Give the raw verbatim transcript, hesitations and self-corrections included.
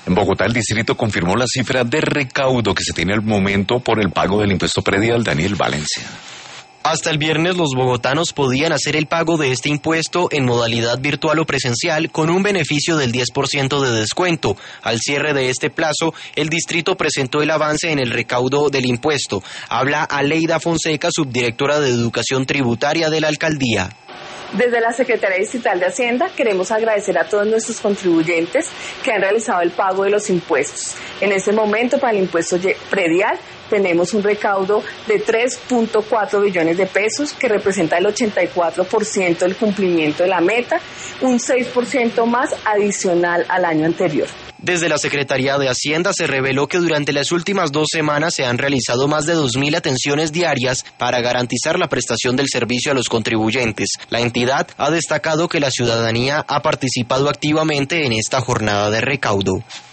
En Bogotá, el distrito confirmó la cifra de recaudo que se tiene al momento por el pago del impuesto predial. Daniel Valencia. Hasta el viernes los bogotanos podían hacer el pago de este impuesto en modalidad virtual o presencial con un beneficio del diez por ciento de descuento. Al cierre de este plazo, el distrito presentó el avance en el recaudo del impuesto. Habla Aleida Fonseca, subdirectora de Educación Tributaria de la Alcaldía. Desde la Secretaría Distrital de Hacienda queremos agradecer a todos nuestros contribuyentes que han realizado el pago de los impuestos. En este momento, para el impuesto predial, tenemos un recaudo de tres punto cuatro billones de pesos, que representa el ochenta y cuatro por ciento del cumplimiento de la meta, un seis por ciento más adicional al año anterior. Desde la Secretaría de Hacienda se reveló que durante las últimas dos semanas se han realizado más de dos mil atenciones diarias para garantizar la prestación del servicio a los contribuyentes. La entidad ha destacado que la ciudadanía ha participado activamente en esta jornada de recaudo.